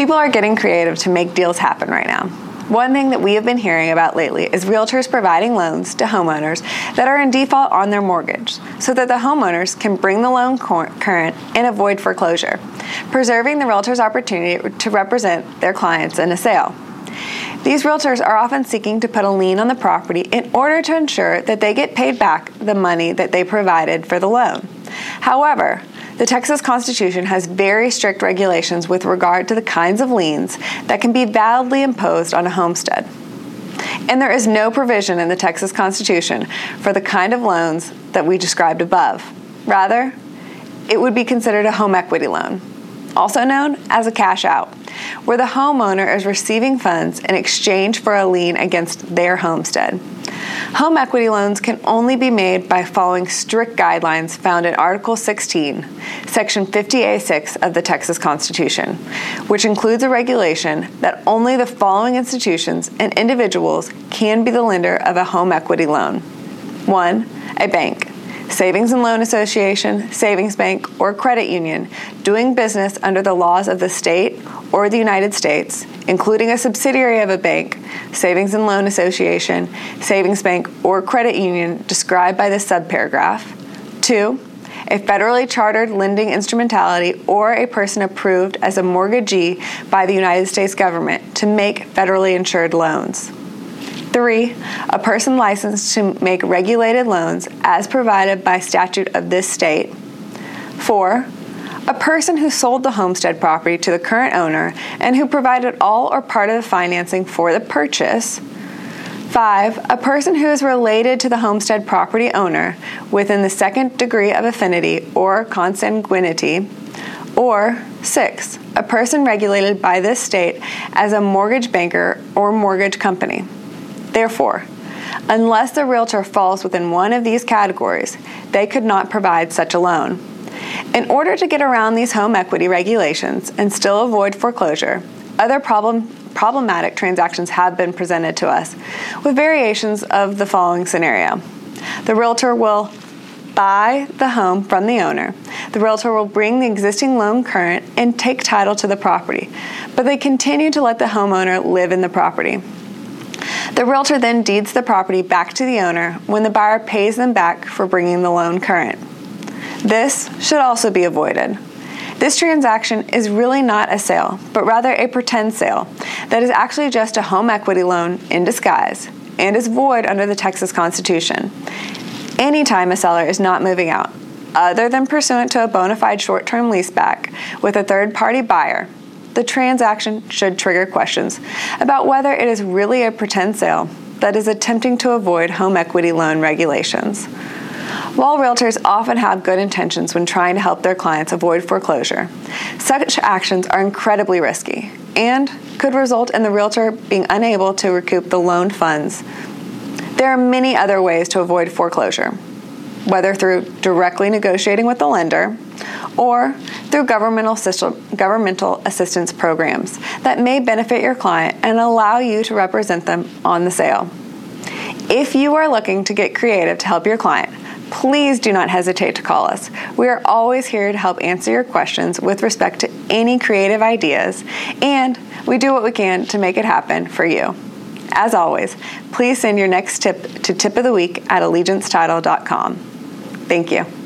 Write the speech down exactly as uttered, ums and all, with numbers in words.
People are getting creative to make deals happen right now. One thing that we have been hearing about lately is realtors providing loans to homeowners that are in default on their mortgage so that the homeowners can bring the loan current and avoid foreclosure, preserving the realtor's opportunity to represent their clients in a sale. These realtors are often seeking to put a lien on the property in order to ensure that they get paid back the money that they provided for the loan. However, the Texas Constitution has very strict regulations with regard to the kinds of liens that can be validly imposed on a homestead. And there is no provision in the Texas Constitution for the kind of loans that we described above. Rather, it would be considered a home equity loan, also known as a cash out, where the homeowner is receiving funds in exchange for a lien against their homestead. Home equity loans can only be made by following strict guidelines found in Article sixteen, Section fifty A six of the Texas Constitution, which includes a regulation that only the following institutions and individuals can be the lender of a home equity loan. One, a bank, savings and loan association, savings bank, or credit union doing business under the laws of the state or the United States, including a subsidiary of a bank, savings and loan association, savings bank, or credit union described by this subparagraph. Two, a federally chartered lending instrumentality or a person approved as a mortgagee by the United States government to make federally insured loans. Three, a person licensed to make regulated loans as provided by statute of this state. Four, a person who sold the homestead property to the current owner and who provided all or part of the financing for the purchase. Five, a person who is related to the homestead property owner within the second degree of affinity or consanguinity. Or six, a person regulated by this state as a mortgage banker or mortgage company. Therefore, unless the realtor falls within one of these categories, they could not provide such a loan. In order to get around these home equity regulations and still avoid foreclosure, other problem, problematic transactions have been presented to us with variations of the following scenario. The realtor will buy the home from the owner. The realtor will bring the existing loan current and take title to the property, but they continue to let the homeowner live in the property. The realtor then deeds the property back to the owner when the buyer pays them back for bringing the loan current. This should also be avoided. This transaction is really not a sale, but rather a pretend sale that is actually just a home equity loan in disguise and is void under the Texas Constitution. Anytime a seller is not moving out, other than pursuant to a bona fide short-term leaseback with a third-party buyer, the transaction should trigger questions about whether it is really a pretend sale that is attempting to avoid home equity loan regulations. While realtors often have good intentions when trying to help their clients avoid foreclosure, such actions are incredibly risky and could result in the realtor being unable to recoup the loaned funds. There are many other ways to avoid foreclosure, whether through directly negotiating with the lender or through governmental governmental assistance programs that may benefit your client and allow you to represent them on the sale. If you are looking to get creative to help your client, please do not hesitate to call us. We are always here to help answer your questions with respect to any creative ideas, and we do what we can to make it happen for you. As always, please send your next tip to tip of the week at allegiance title dot com. Thank you.